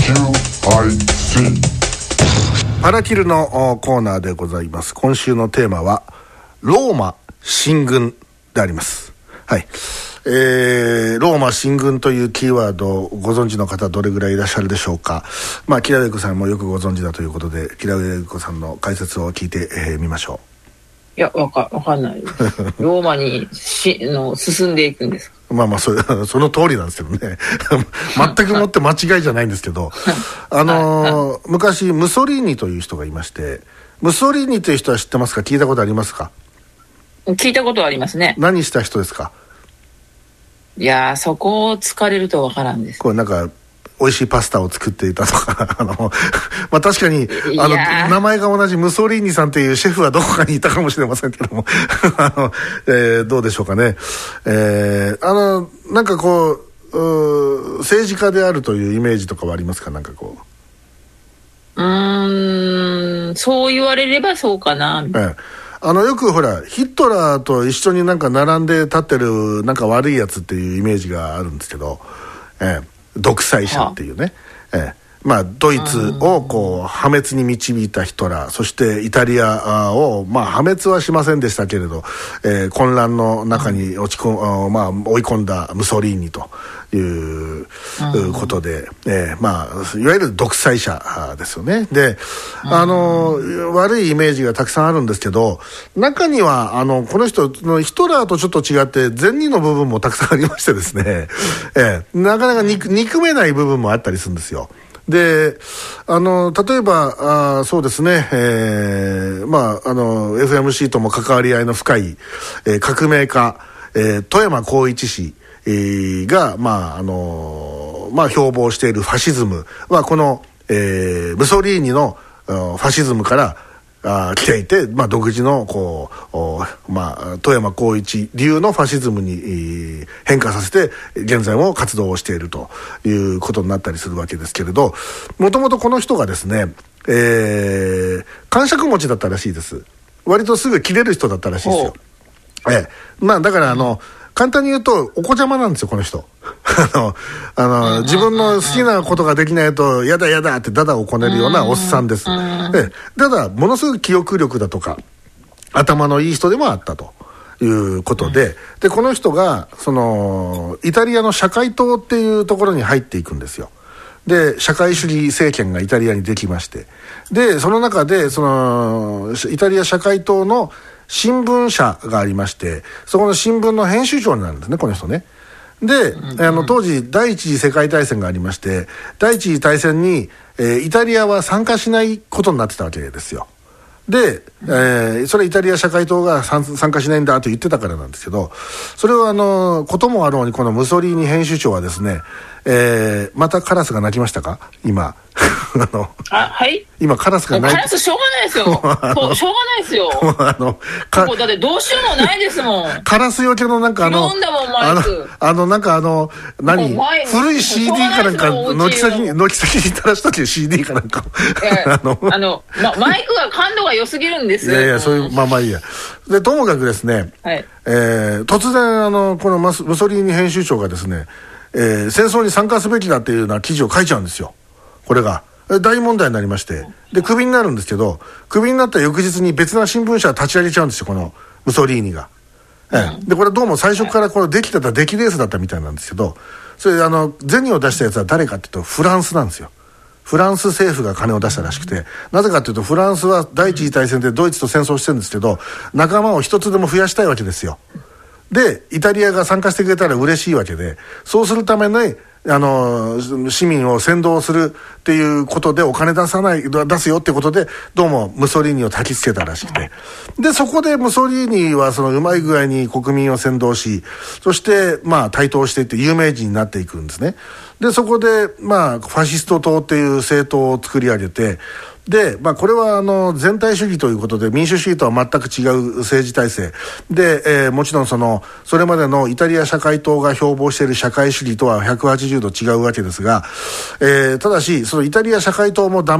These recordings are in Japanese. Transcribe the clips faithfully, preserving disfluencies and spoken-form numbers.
パラキルのコーナーでございます。今週のテーマはローマ進軍であります。はい、えー、ローマ進軍というキーワードをご存知の方どれぐらいいらっしゃるでしょうか。まあキラウエコさんもよくご存知だということで、キラウエコさんの解説を聞いてみ、えー、ましょう。 いや、わか、わかんないですローマにしの進んでいくんですか。 まあまあ そ, その通りなんですけどね全くもって間違いじゃないんですけどあのー、昔ムソリーニという人がいまして、ムソリーニという人は知ってますか？聞いたことありますか？ 聞いたことはありますね。 何した人ですか？ いやー、そこを疲れるとわからんです。 これなんか美味しいパスタを作っていたとかあのまあ確かにあの名前が同じムソリーニさんというシェフはどこかにいたかもしれませんけどもあの、えー、どうでしょうかね。えー、あのなんかこう、う政治家であるというイメージとかはありますか？なんかこううーん、そう言われればそうかな。 えーあのよくほらヒットラーと一緒になんか並んで立ってるなんか悪いやつっていうイメージがあるんですけど、えー独裁者っていうね、はあ、えーまあ、ドイツをこう破滅に導いたヒトラー、そしてイタリアを、まあ、破滅はしませんでしたけれど、えー、混乱の中に落ち込、まあ、追い込んだムソリーニということで、えーまあ、いわゆる独裁者ですよね。で、あの悪いイメージがたくさんあるんですけど、中にはあのこの人のヒトラーとちょっと違って善意の部分もたくさんありましてですね、えー、なかなか 憎, 憎めない部分もあったりするんですよ。で、あの例えばあそうですね、えー、まああの エフエムシー とも関わり合いの深い、えー、革命家、えー、富山光一氏、えー、がまああのまあ標榜しているファシズムはこの、えー、ムソリーニのファシズムからあ来ていて、まあ、独自のこう、まあ、富山光一流のファシズムに、えー、変化させて現在も活動をしているということになったりするわけですけれど、もともとこの人がですね、えー、癇癪持ちだったらしいです。割とすぐ切れる人だったらしいですよ。ええ、まあだからあの簡単に言うとお子ちゃまなんですよ、この人あのあの自分の好きなことができないとやだやだってダダをこねるようなおっさんです。でただものすごく記憶力だとか頭のいい人でもあったということで、でこの人がそのイタリアの社会党っていうところに入っていくんですよ。で社会主義政権がイタリアにできまして、でその中でそのイタリア社会党の新聞社がありまして、そこの新聞の編集長になるんですね、この人ね。で、うんうん、あの当時第一次世界大戦がありまして、第一次大戦に、えー、イタリアは参加しないことになってたわけですよ。で、えー、それイタリア社会党が参加しないんだと言ってたからなんですけど、それはあのこともあろうにこのムソリーニ編集長はですね、えー、またカラスが鳴きましたか今あのあ、はい、 今カラスが鳴いて、 カラスしょうがないですよそうしょうがないですよあのここだってどうしようもないですもんカラスよけのなんかあのあのあのなんかあの何古い シーディー かなんか軒先に軒先に垂らしたっていう シーディー かなんかあのあの、ま、マイクが感度が良すぎるんですよ。 いやいやそういうまあまあいいや。でともかくですね、はい、えー、突然あのこのムソリーニ編集長がですね、えー、戦争に参加すべきだっていうような記事を書いちゃうんですよ。これが大問題になりまして、でクビになるんですけど、クビになった翌日に別な新聞社を立ち上げちゃうんですよ、このムソリーニが、うん、ええ、でこれどうも最初からこれできてた出来レースだったみたいなんですけど、それであの銭を出したやつは誰かっていうとフランスなんですよ。フランス政府が金を出したらしくて、なぜかというとフランスは第一次大戦でドイツと戦争してるんですけど、仲間を一つでも増やしたいわけですよ。でイタリアが参加してくれたら嬉しいわけで、そうするためにあの市民を扇動するっていうことでお金出さない出すよっていうことでどうもムソリーニを焚きつけたらしくて、でそこでムソリーニはそのうまい具合に国民を扇動し、そしてまあ台頭していって有名人になっていくんですね。でそこでまあファシスト党っていう政党を作り上げて、で、まあ、これはあの全体主義ということで民主主義とは全く違う政治体制で、えー、もちろんそのそれまでのイタリア社会党が標榜している社会主義とはひゃくはちじゅうど違うわけですが、えー、ただしそのイタリア社会党もダメで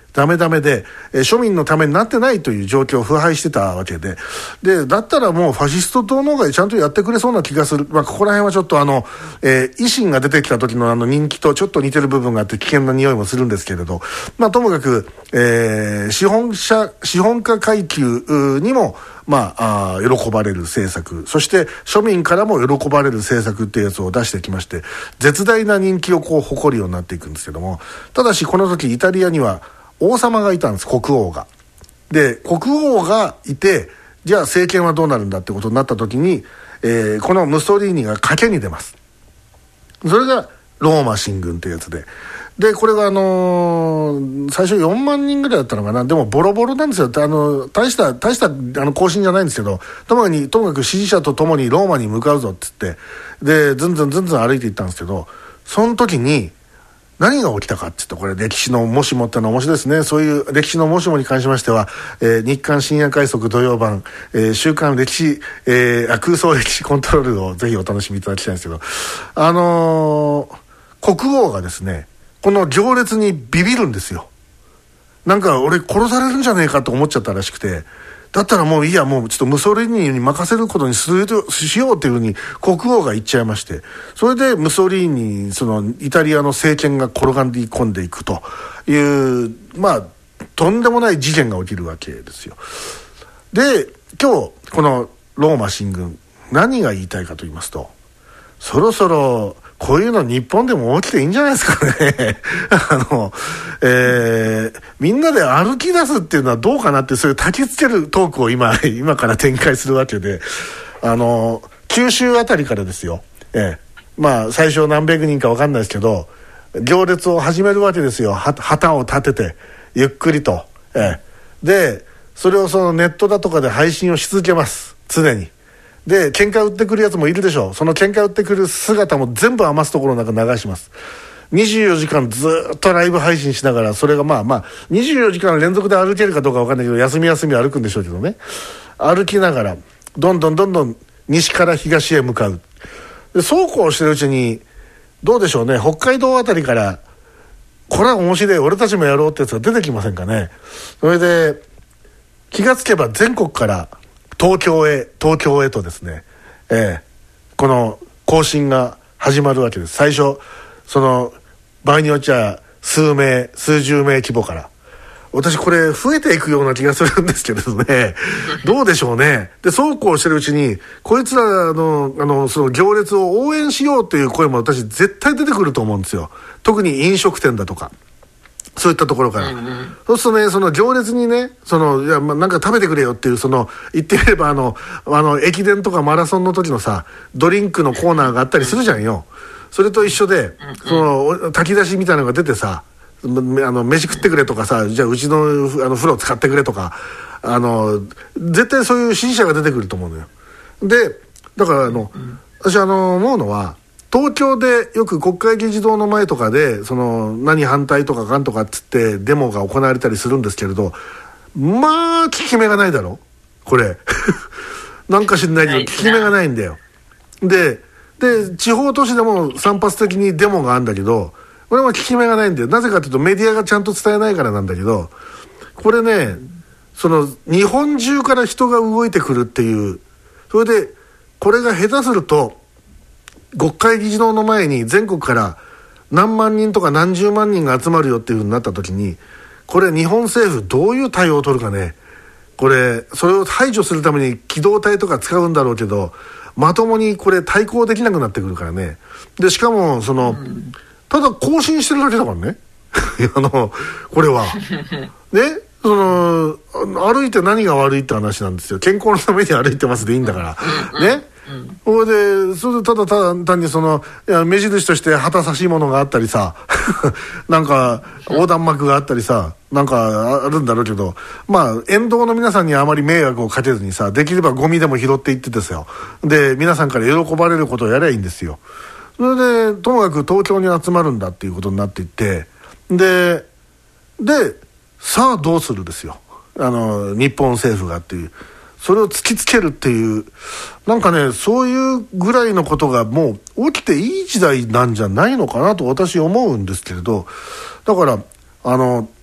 ダメダメで、えー、庶民のためになってないという状況を腐敗してたわけで、でだったらもうファシスト党の方がちゃんとやってくれそうな気がする。まあ、ここら辺はちょっとあの、えー、維新が出てきた時のあの人気とちょっと似てる部分があって危険な匂いもするんですけれど、まあ、ともかく、えー、資本者資本家階級にもまあ、あ喜ばれる政策、そして庶民からも喜ばれる政策っていうやつを出してきまして、絶大な人気をこう誇るようになっていくんですけども、ただしこの時イタリアには王様がいたんです、国王が。で国王がいて、じゃあ政権はどうなるんだってことになった時に、えー、このムッソリーニが賭けに出ます。それがローマ進軍ってやつで、でこれがあのー、最初よんまんにんぐらいだったのかな。でもボロボロなんですよ。あの大した大したあの行進じゃないんですけど、ともかくともかく支持者と共にローマに向かうぞって言って、でずんずんずんずん歩いていったんですけど、その時に何が起きたかって言うと、これ歴史のもしもってのは面白いですね。そういう歴史のもしもに関しましては、えー、日刊深夜快速土曜版、えー、週刊歴史、えー、空想歴史コントロールをぜひお楽しみいただきたいんですけど、あのー、国王がですね、この行列にビビるんですよ。なんか俺殺されるんじゃねえかと思っちゃったらしくて、だったらもういいや、もうちょっとムソリーニに任せることにするとしようっていうふうに国王が言っちゃいまして、それでムソリーニ、そのイタリアの政権が転がり込んでいくという、まあとんでもない事件が起きるわけですよ。で今日このローマ進軍、何が言いたいかと言いますと、そろそろこういうの日本でも起きていいんじゃないですかねあの、えー、みんなで歩き出すっていうのはどうかなって、そういう焚きつけるトークを今今から展開するわけで、あの九州あたりからですよ、えー、まあ最初何百人か分かんないですけど行列を始めるわけですよ。旗を立ててゆっくりと、えー、でそれをそのネットだとかで配信をし続けます、常に。で喧嘩売ってくるやつもいるでしょう。その喧嘩売ってくる姿も全部余すところなく流します。にじゅうよじかんずっとライブ配信しながら、それがまあまあにじゅうよじかん連続で歩けるかどうか分かんないけど、休み休み歩くんでしょうけどね、歩きながらどんどんどんどん西から東へ向かう。でそうこうしてるうちにどうでしょうね、北海道あたりからこれは面白い、俺たちもやろうってやつが出てきませんかね。それで気がつけば全国から東京へ東京へとですね、えー、この行進が始まるわけです。最初その場合によっちゃ数名数十名規模から、私これ増えていくような気がするんですけどねどうでしょうね。でそうこうしてるうちにこいつらのあのその行列を応援しようという声も私絶対出てくると思うんですよ。特に飲食店だとかそういったところから、うんうん、そうするとね、その行列にね、そのいや、まあ、なんか食べてくれよっていう、その言ってみればあのあの駅伝とかマラソンの時のさドリンクのコーナーがあったりするじゃんよ。それと一緒で、うんうん、その炊き出しみたいなのが出てさ、あの飯食ってくれとかさ、じゃあうちの、あの風呂使ってくれとか、あの絶対そういう支持者が出てくると思うのよ。でだからあの、うん、私あの思うのは、東京でよく国会議事堂の前とかでその何反対とかかんとかっつってデモが行われたりするんですけれど、まあ効き目がないだろこれなんか知んないけど効き目がないんだよ。でで地方都市でも散発的にデモがあるんだけど、これも効き目がないんだよ。なぜかというとメディアがちゃんと伝えないからなんだけど、これね、その日本中から人が動いてくるっていう、それでこれが下手すると国会議事堂の前に全国から何万人とか何十万人が集まるよっていう風になった時に、これ日本政府どういう対応を取るかね。これそれを排除するために機動隊とか使うんだろうけど、まともにこれ対抗できなくなってくるからね。でしかもその、うん、ただ更新してるだけだからねあのこれはね、その歩いて何が悪いって話なんですよ。健康のために歩いてますでいいんだからね。それでそれでただただ単にそのいや目印として旗差し物があったりさなんか横断幕があったりさ、なんかあるんだろうけど、まあ沿道の皆さんにあまり迷惑をかけずにさ、できればゴミでも拾っていってですよ、で皆さんから喜ばれることをやればいいんですよ。それでともかく東京に集まるんだっていうことになっていって、ででさあどうするですよ、あの日本政府がっていう、それを突きつけるっていう、なんかね、そういうぐらいのことがもう起きていい時代なんじゃないのかなと私思うんですけれど、だからあの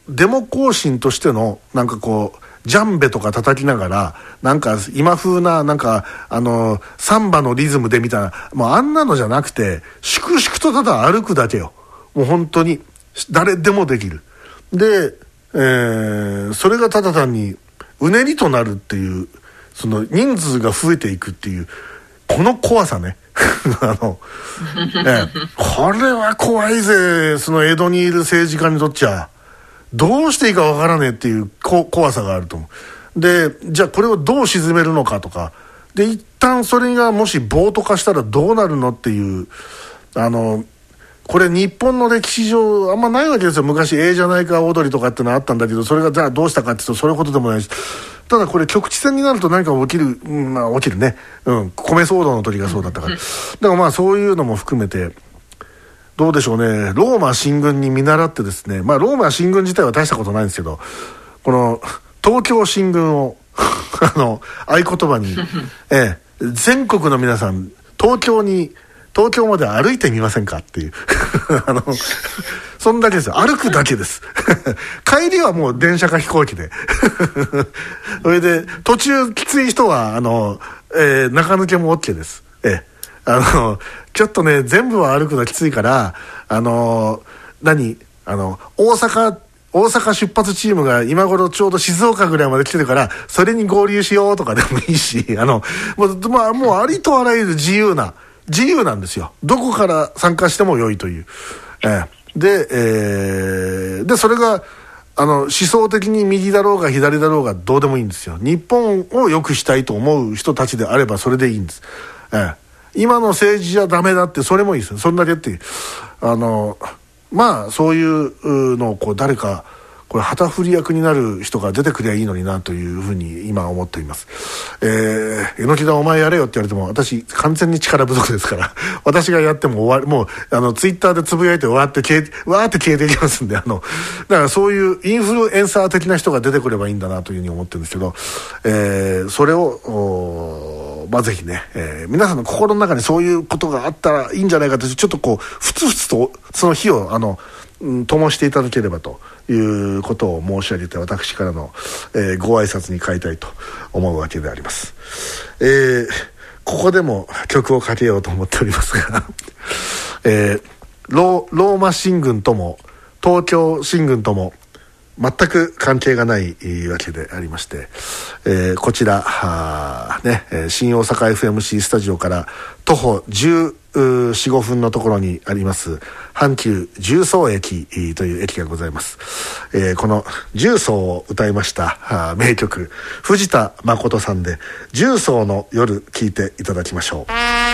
デモ行進としてのなんかこうジャンベとか叩きながらなんか今風ななんかあのサンバのリズムでみたいな、もうあんなのじゃなくて粛々とただ歩くだけよ。もう本当に誰でもできる。で、えー、それがただ単にうねりとなるっていう、その人数が増えていくっていうこの怖さねあの、ね、これは怖いぜ。その江戸にいる政治家にとっちゃどうしていいかわからねえっていうこ怖さがあると思う。で、じゃあこれをどう鎮めるのかとかで、一旦それがもし暴徒化したらどうなるのっていう、あのこれ日本の歴史上あんまないわけですよ。昔ええじゃないか踊りとかってのあったんだけど、それがじゃあどうしたかっていうとそれほどでもないし、ただこれ局地戦になると何か起きる、うん、まあ起きるね、うん、米騒動の時がそうだったからだからまあそういうのも含めてどうでしょうね。ローマ進軍に見習ってですね、まあローマ進軍自体は大したことないんですけど、この東京進軍をあの合言葉に、ええ、全国の皆さん東京に東京まで歩いてみませんかっていうあのそんだけですよ。歩くだけです帰りはもう電車か飛行機でそれで途中きつい人はあの、えー、中抜けも OK です。ええ、あのちょっとね全部は歩くのきついからあの何あの大阪大阪出発チームが今頃ちょうど静岡ぐらいまで来てるからそれに合流しようとかでもいいし、あのもう、まあ、もうありとあらゆる自由な自由なんですよ。どこから参加しても良いという、えー、で、えー、でそれがあの思想的に右だろうが左だろうがどうでもいいんですよ。日本を良くしたいと思う人たちであればそれでいいんです、えー、今の政治じゃダメだってそれもいいですよ。そんだけっていうあのまあそういうのをこう誰かこれ旗振り役になる人が出てくりゃいいのになというふうに今思っています。えー、榎田お前やれよって言われても私完全に力不足ですから私がやっても終わり、もうあのツイッターでつぶやいてわーって消えわーって消えていきますんで、あのだからそういうインフルエンサー的な人が出てくればいいんだなというふうに思ってるんですけど、えー、それをまあぜひね、えー、皆さんの心の中にそういうことがあったらいいんじゃないかと、ちょっとこうふつふつとその火をあの灯していただければということを申し上げて、私からの、えー、ご挨拶に変えたいと思うわけであります。えー、ここでも曲をかけようと思っておりますが、えー、ロ, ローマ進軍とも東京進軍とも全く関係がないわけでありまして、えー、こちらね、新大阪 エフエムシー スタジオから徒歩じゅうよん、ごふんのところにあります阪急十三駅という駅がございます。えー、この十三を歌いました名曲藤田誠さんで十三の夜聴いていただきましょう。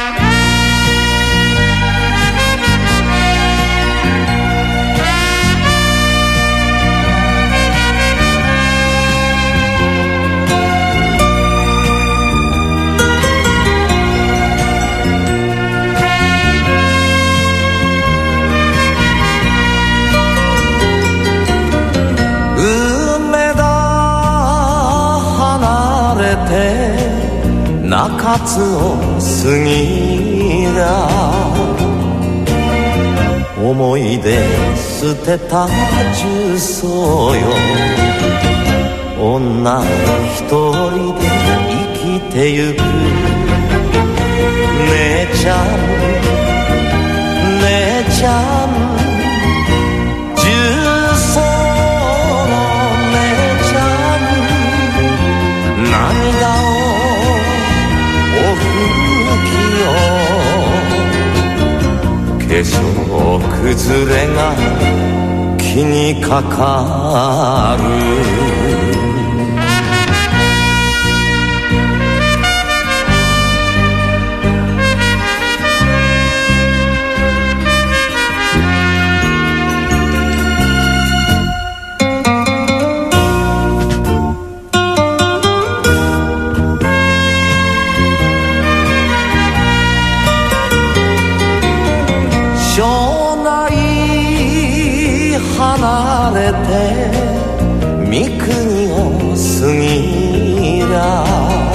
中津を過ぎら思い出捨てた重曹よ、女一人で生きてゆく姉ちゃん姉ちゃん重曹の姉ちゃん涙を化粧崩れが気にかかる三国を過ぎら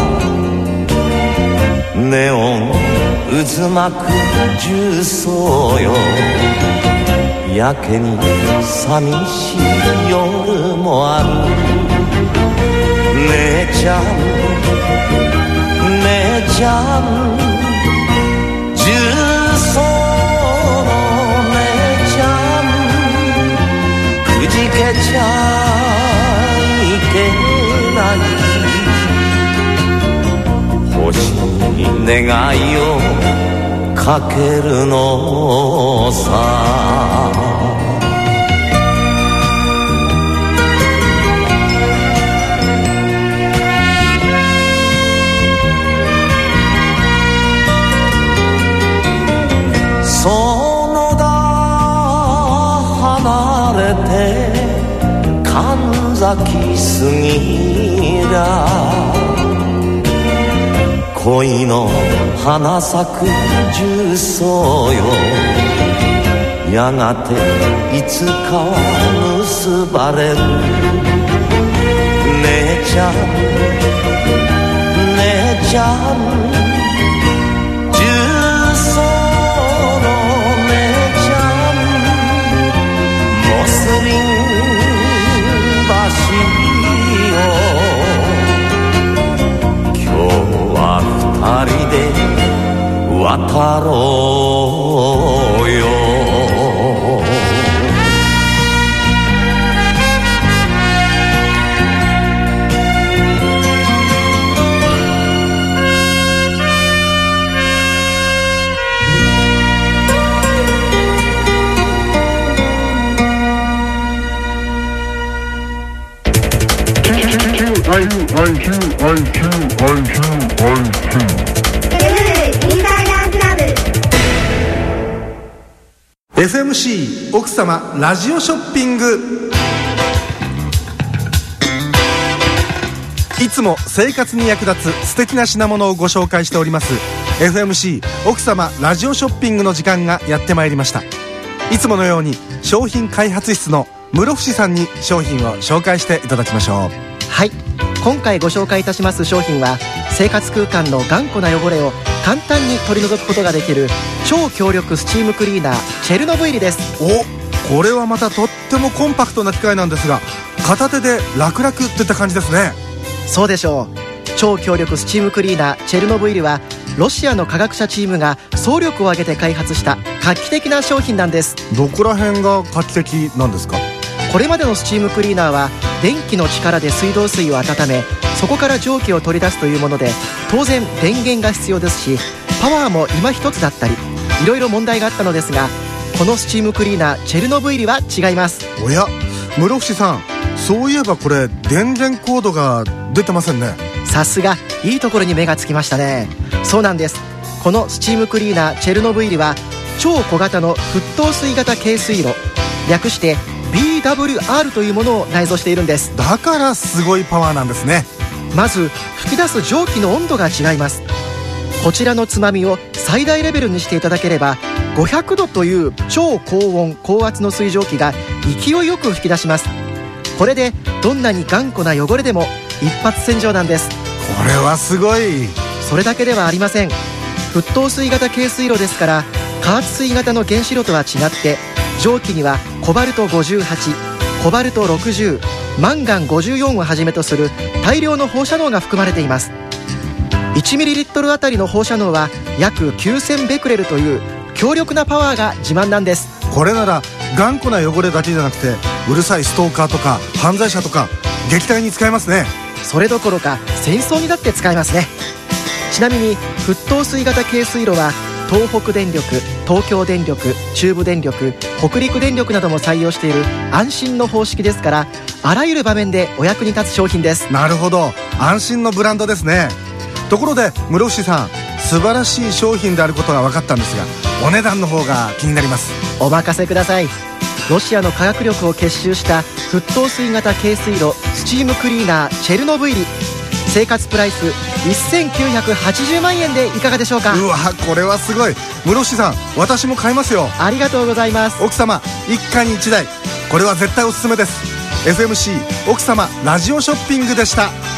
ネオン渦巻く重曹よ、 やけに寂しい夜もある。姉ちゃん姉ちゃん重曹の姉ちゃんくじけちゃいけない星に願いをかけるのさ。園田離れて神崎過ぎりゃ恋の花咲く重曹よ。やがていつかは結ばれる。姉ちゃん姉ちゃん重曹の姉ちゃんモスリン橋を今日は二人で渡ろうよ。 アイキュー アイキュー アイキュー アイキュー アイキューエフエムシー 奥様ラジオショッピング。いつも生活に役立つ素敵な品物をご紹介しております エフエムシー 奥様ラジオショッピングの時間がやってまいりました。いつものように商品開発室の室伏さんに商品を紹介していただきましょう。 はい、今回ご紹介いたします商品は生活空間の頑固な汚れを簡単に取り除くことができる超強力スチームクリーナーチェルノブイリです。 お、これはまたとってもコンパクトな機械なんですが、片手で楽々といった感じですね。 そうでしょう。超強力スチームクリーナーチェルノブイリはロシアの科学者チームが総力を挙げて開発した画期的な商品なんです。 どこら辺が画期的なんですか？ これまでのスチームクリーナーは電気の力で水道水を温め、そこから蒸気を取り出すというもので、当然電源が必要ですし、パワーも今一つだったりいろいろ問題があったのですが、このスチームクリーナーチェルノブイリは違います。 おや、室伏さん、そういえばこれ電源コードが出てませんね。 さすが、いいところに目がつきましたね。そうなんです。このスチームクリーナーチェルノブイリは超小型の沸騰水型軽水炉、略して ビーダブリューアール というものを内蔵しているんです。 だからすごいパワーなんですね。 まず吹き出す蒸気の温度が違います。こちらのつまみを最大レベルにしていただければ、ごひゃくどという超高温高圧の水蒸気が勢いよく吹き出します。これでどんなに頑固な汚れでも一発洗浄なんです。 これはすごい。 それだけではありません。沸騰水型軽水炉ですから、加圧水型の原子炉とは違って蒸気にはコバルトごじゅうはち、コバルトろくじゅう、マンガンごじゅうよんをはじめとする大量の放射能が含まれています。いちミリリットルあたりの放射能は約きゅうせんベクレルという強力なパワーが自慢なんです。 これなら頑固な汚れだけじゃなくて、うるさいストーカーとか犯罪者とか撃退に使えますね。 それどころか戦争にだって使えますね。ちなみに沸騰水型軽水炉は東北電力、東京電力、中部電力、北陸電力なども採用している安心の方式ですから、あらゆる場面でお役に立つ商品です。 なるほど、安心のブランドですね。ところで室伏さん、素晴らしい商品であることが分かったんですが、お値段の方が気になります。 お任せください。ロシアの科学力を結集した沸騰水型軽水炉スチームクリーナーチェルノブイリ、生活プライスせんきゅうひゃくはちじゅうまんえんでいかがでしょうか？ うわ、これはすごい。室伏さん、私も買いますよ。 ありがとうございます。 奥様一家に一台、これは絶対おすすめです。 エフエムシー 奥様ラジオショッピングでした。